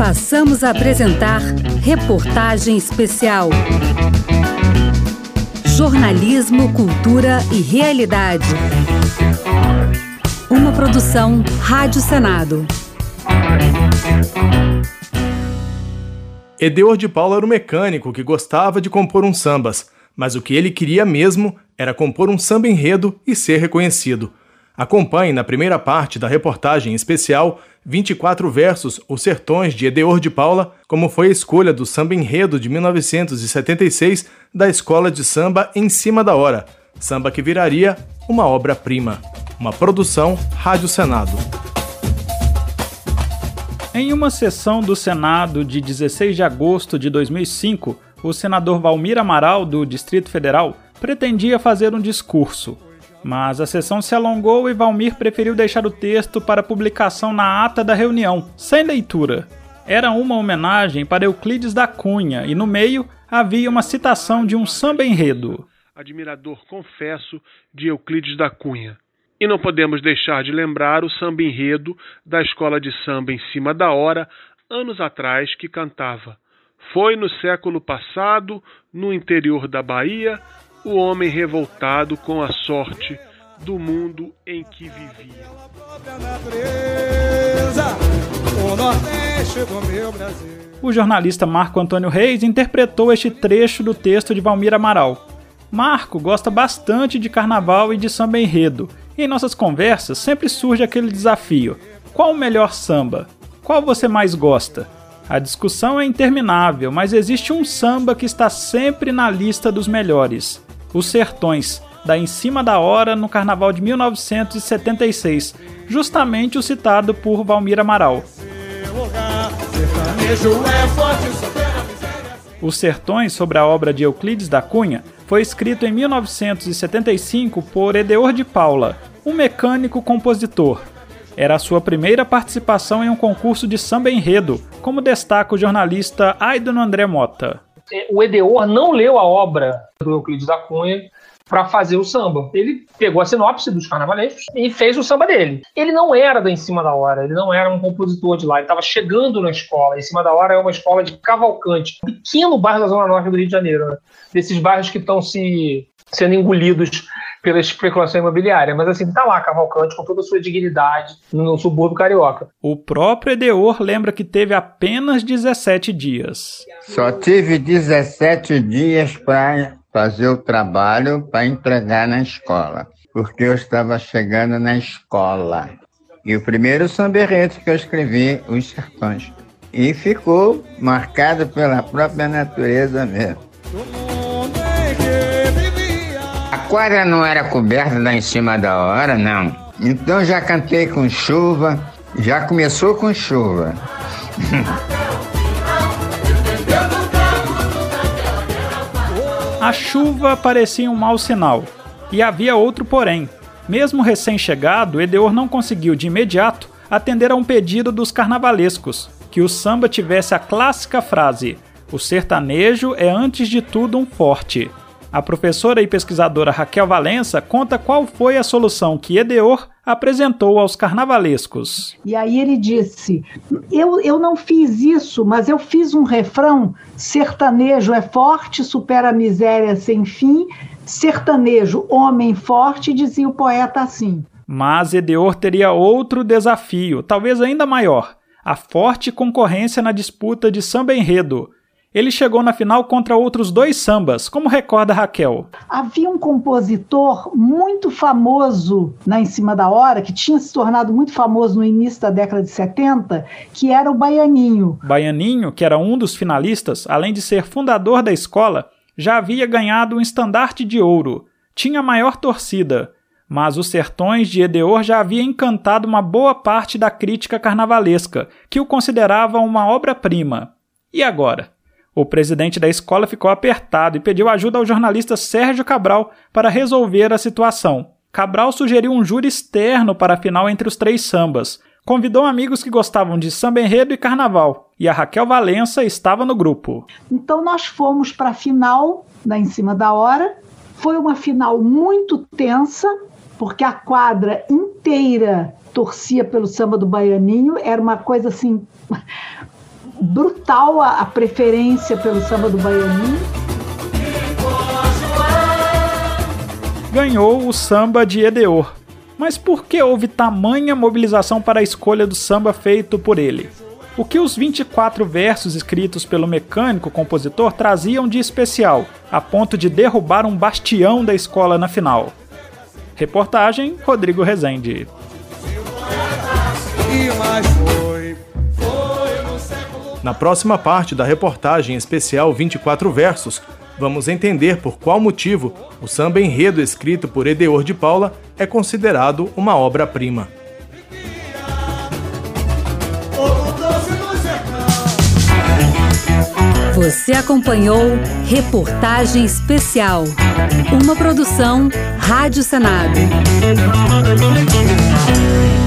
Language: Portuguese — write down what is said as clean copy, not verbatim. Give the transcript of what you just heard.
Passamos a apresentar Reportagem Especial. Jornalismo, cultura e realidade. Uma produção Rádio Senado. Edeor de Paula era um mecânico que gostava de compor uns sambas, mas o que ele queria mesmo era compor um samba-enredo e ser reconhecido. Acompanhe na primeira parte da reportagem especial 24 versos Os Sertões de Edeor de Paula, como foi a escolha do samba-enredo de 1976 da Escola de Samba Em Cima da Hora, samba que viraria uma obra-prima. Uma produção Rádio Senado. Em uma sessão do Senado de 16 de agosto de 2005, o senador Valmir Amaral, do Distrito Federal, pretendia fazer um discurso. Mas a sessão se alongou e Valmir preferiu deixar o texto para publicação na ata da reunião, sem leitura. Era uma homenagem para Euclides da Cunha e no meio havia uma citação de um samba-enredo. Admirador, confesso, de Euclides da Cunha. E não podemos deixar de lembrar o samba-enredo da Escola de Samba Em Cima da Hora, anos atrás, que cantava: foi no século passado, no interior da Bahia, o homem revoltado com a sorte do mundo em que vivia. O jornalista Marco Antônio Reis interpretou este trecho do texto de Valmir Amaral. Marco gosta bastante de carnaval e de samba-enredo, e em nossas conversas sempre surge aquele desafio: qual o melhor samba? Qual você mais gosta? A discussão é interminável, mas existe um samba que está sempre na lista dos melhores: Os Sertões, da Em Cima da Hora no Carnaval de 1976, justamente o citado por Valmir Amaral. Os Sertões, sobre a obra de Euclides da Cunha, foi escrito em 1975 por Edeor de Paula, um mecânico-compositor. Era a sua primeira participação em um concurso de samba-enredo, como destaca o jornalista Aidon André Mota. O Edeor não leu a obra do Euclides da Cunha para fazer o samba. Ele pegou a sinopse dos carnavalescos e fez o samba dele. Ele não era da Em Cima da Hora, ele não era um compositor de lá, ele estava chegando na escola. Em Cima da Hora é uma escola de Cavalcante, um pequeno bairro da Zona Norte do Rio de Janeiro, né? Desses bairros que estão sendo engolidos pela especulação imobiliária, mas assim, tá lá Cavalcante com toda a sua dignidade no subúrbio carioca. O próprio Edeor lembra que teve apenas 17 dias. Só tive 17 dias para fazer o trabalho para entregar na escola, porque eu estava chegando na escola. E o primeiro samba-enredo que eu escrevi, Os Sertões, e ficou marcado pela própria natureza mesmo. A quadra não era coberta lá Em Cima da Hora, não. Então já cantei com chuva, já começou com chuva. A chuva parecia um mau sinal. E havia outro porém. Mesmo recém-chegado, Edeor não conseguiu de imediato atender a um pedido dos carnavalescos, que o samba tivesse a clássica frase: o sertanejo é antes de tudo um forte. A professora e pesquisadora Raquel Valença conta qual foi a solução que Edeor apresentou aos carnavalescos. E aí ele disse: eu não fiz isso, mas eu fiz um refrão: sertanejo é forte, supera a miséria sem fim, sertanejo, homem forte, dizia o poeta assim. Mas Edeor teria outro desafio, talvez ainda maior: a forte concorrência na disputa de samba-enredo. Ele chegou na final contra outros 2 sambas, como recorda Raquel. Havia um compositor muito famoso na Em Cima da Hora, que tinha se tornado muito famoso no início da década de 70, que era o Baianinho. Baianinho, que era um dos finalistas, além de ser fundador da escola, já havia ganhado um estandarte de ouro. Tinha maior torcida. Mas Os Sertões de Edeor já havia encantado uma boa parte da crítica carnavalesca, que o considerava uma obra-prima. E agora? O presidente da escola ficou apertado e pediu ajuda ao jornalista Sérgio Cabral para resolver a situação. Cabral sugeriu um júri externo para a final entre os 3 sambas. Convidou amigos que gostavam de samba-enredo e carnaval. E a Raquel Valença estava no grupo. Então nós fomos para a final da Em Cima da Hora. Foi uma final muito tensa, porque a quadra inteira torcia pelo samba do Baianinho. Era uma coisa assim brutal a preferência pelo samba do Baianinho. Ganhou o samba de Edeor. Mas por que houve tamanha mobilização para a escolha do samba feito por ele? O que os 24 versos escritos pelo mecânico compositor traziam de especial, a ponto de derrubar um bastião da escola na final? Reportagem Rodrigo Rezende. Na próxima parte da reportagem especial 24 versos, vamos entender por qual motivo o samba enredo escrito por Edeor de Paula é considerado uma obra-prima. Você acompanhou Reportagem Especial, uma produção Rádio Senado.